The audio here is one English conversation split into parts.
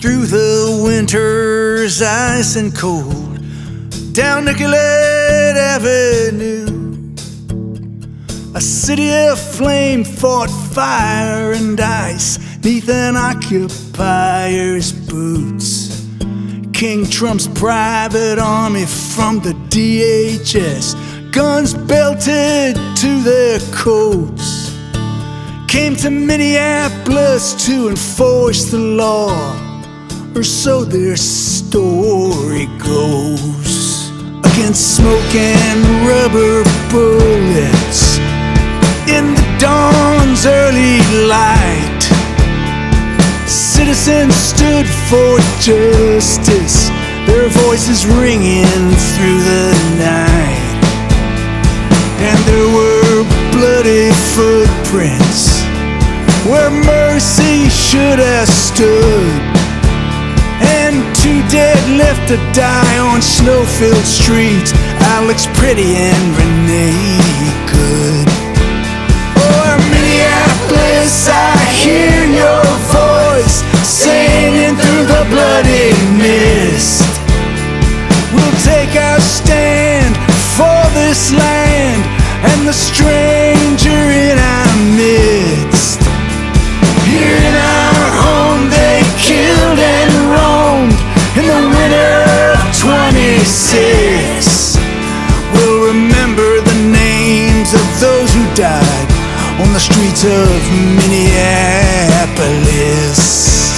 Through the winter's ice and cold, down Nicollet Avenue, a city of flame fought fire and ice neath an occupier's boots. King Trump's private army from the DHS, guns belted to their coats, came to Minneapolis to enforce the law, or so their story goes. Against smoke and rubber bullets in the dawn's early light, citizens stood for justice, their voices ringing through the night. And there were bloody footprints where mercy should have stood, and 2 dead left to die on snow-filled streets, Alex Pretty and Renee Good. Oh, Minneapolis, I hear your voice singing through the bloody mist. We'll take our stand for this land and the stranger in our midst. Here in our home they killed and roamed in the winter of '26. We'll remember the names of those who died on the streets of Minneapolis.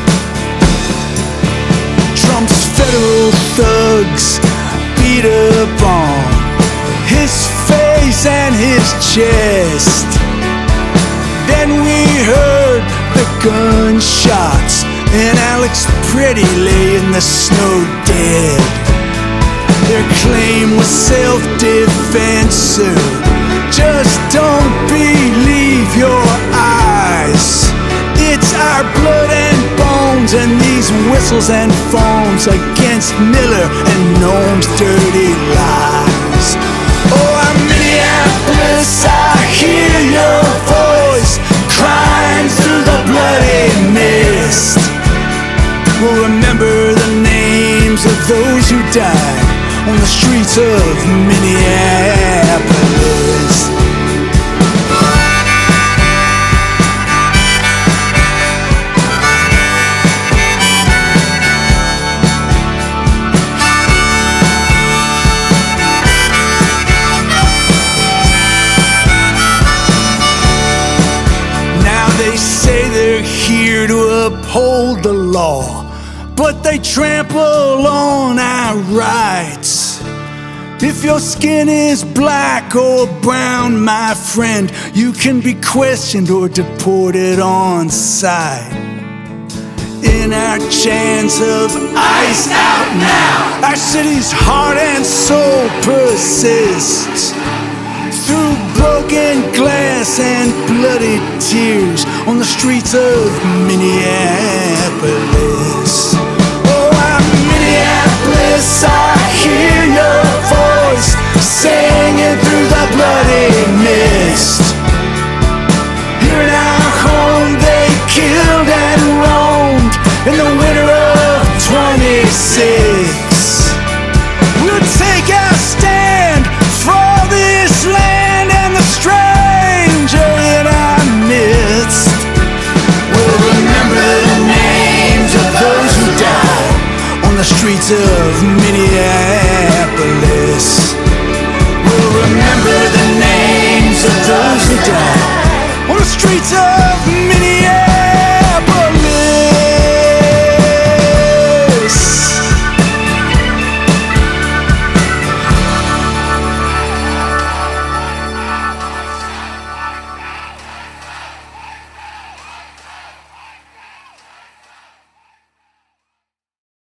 Trump's federal thugs beat upon his face and his chest. Then we heard the gunshots and Alex Pretty lay in the snow dead. Their claim was self-defense, sir. Just don't believe your eyes. It's our blood and bones and these whistles and phones against Miller and Noam's dirty lies. Oh, Minneapolis, I hear your voice crying through the bloody mist. We'll remember the names of those who died on the streets of Minneapolis. They say they're here to uphold the law, but they trample on our rights. If your skin is black or brown, my friend, you can be questioned or deported on sight. In our chance of ice out now, our city's heart and soul persists. Through broken glass and bloody tears on the streets of Minneapolis. Oh, Minneapolis, I hear your voice singing through the bloody mist. Here in our home they killed and roamed in the winter of '26.